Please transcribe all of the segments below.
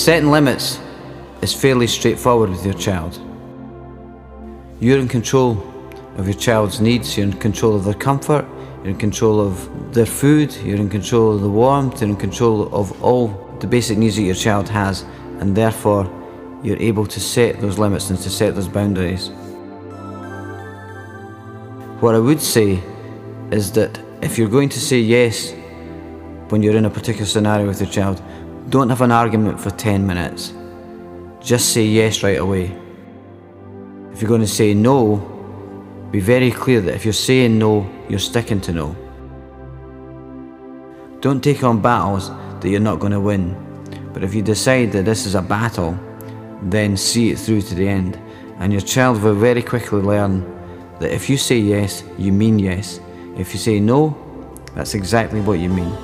Setting limits is fairly straightforward with your child. You're in control of your child's needs, you're in control of their comfort, you're in control of their food, you're in control of the warmth, you're in control of all the basic needs that your child has, and therefore you're able to set those limits and to set those boundaries. What I would say is that if you're going to say yes when you're in a particular scenario with your child, don't have an argument for 10 minutes. Just say yes right away. If you're going to say no, be very clear that if you're saying no, you're sticking to no. Don't take on battles that you're not going to win. But if you decide that this is a battle, then see it through to the end. And your child will very quickly learn that if you say yes, you mean yes. If you say no, that's exactly what you mean.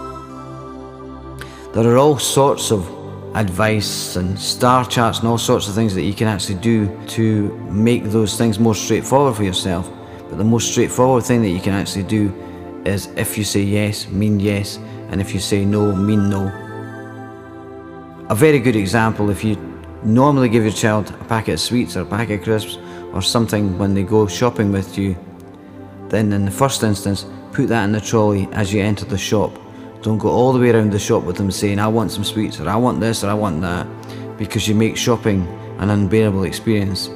There are all sorts of advice and star charts and all sorts of things that you can actually do to make those things more straightforward for yourself. But the most straightforward thing that you can actually do is if you say yes, mean yes, and if you say no, mean no. A very good example, if you normally give your child a packet of sweets or a packet of crisps or something when they go shopping with you, then in the first instance, put that in the trolley as you enter the shop. Don't go all the way around the shop with them saying, I want some sweets, or I want this, or I want that, because you make shopping an unbearable experience.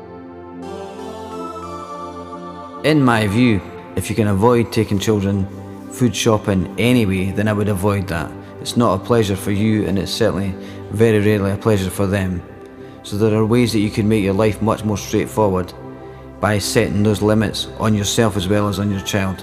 In my view, if you can avoid taking children food shopping anyway, then I would avoid that. It's not a pleasure for you, and it's certainly very rarely a pleasure for them. So there are ways that you can make your life much more straightforward by setting those limits on yourself as well as on your child.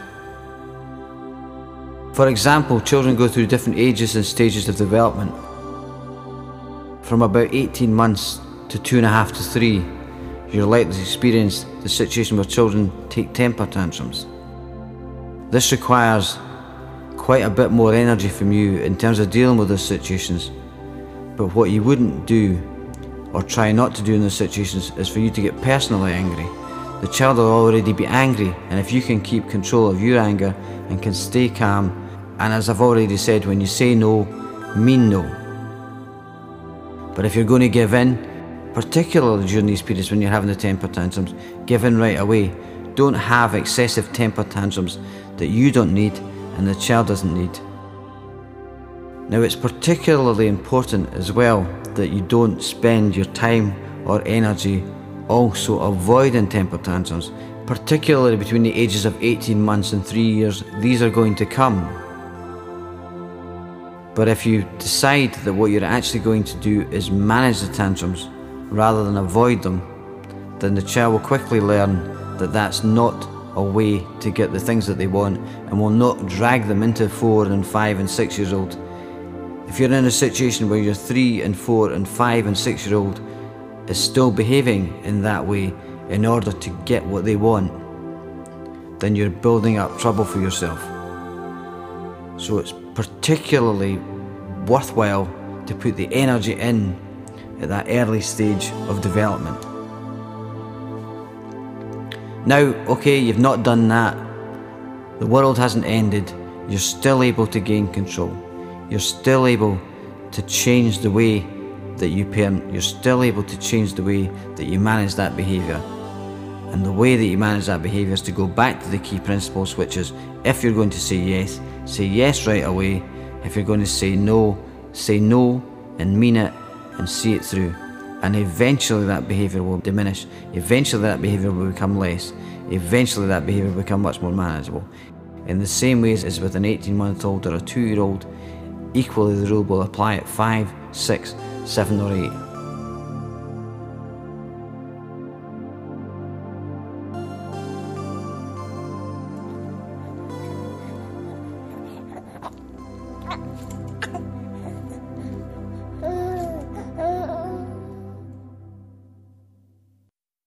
For example, children go through different ages and stages of development. From about 18 months to 2.5 to 3, you're likely to experience the situation where children take temper tantrums. This requires quite a bit more energy from you in terms of dealing with those situations. But what you wouldn't do, or try not to do in those situations, is for you to get personally angry. The child will already be angry, and if you can keep control of your anger and can stay calm, and as I've already said, when you say no, mean no. But if you're going to give in, particularly during these periods when you're having the temper tantrums, give in right away. Don't have excessive temper tantrums that you don't need and the child doesn't need. Now, it's particularly important as well that you don't spend your time or energy also avoiding temper tantrums, particularly between the ages of 18 months and 3 years. These are going to come. But if you decide that what you're actually going to do is manage the tantrums rather than avoid them, then the child will quickly learn that that's not a way to get the things that they want, and will not drag them into 4 and 5 and 6 years old. If you're in a situation where your 3 and 4 and 5 and 6 year old is still behaving in that way in order to get what they want, then you're building up trouble for yourself. So it's particularly worthwhile to put the energy in at that early stage of development. Now, okay, you've not done that. The world hasn't ended. You're still able to gain control. You're still able to change the way that you parent. You're still able to change the way that you manage that behaviour. And the way that you manage that behaviour is to go back to the key principles, which is, if you're going to say yes right away. If you're going to say no and mean it and see it through. And eventually that behaviour will diminish. Eventually that behaviour will become less. Eventually that behaviour will become much more manageable. In the same ways as with an 18-month-old or a 2-year-old, equally the rule will apply at 5, 6, 7 or 8.